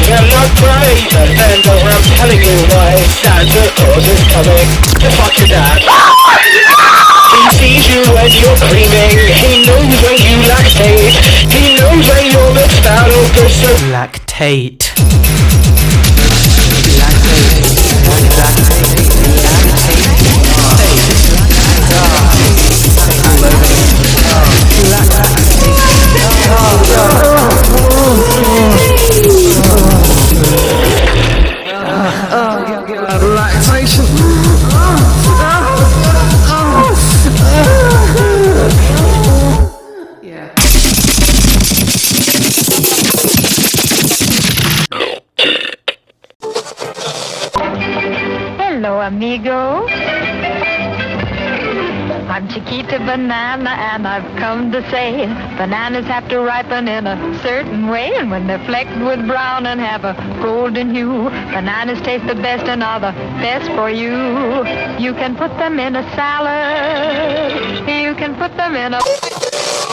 I'm not brave, and I'm telling you why. Santa Claus is coming to fuck your dad. He sees you when you're creaming. He knows when you lactate. He knows when you're mixed out of the so Lactate. Hello, amigo. I'm Chiquita Banana, and I've come to say bananas have to ripen in a certain way, and when they're flecked with brown and have a golden hue, bananas taste the best and are the best for you. You can put them in a salad. You can put them in a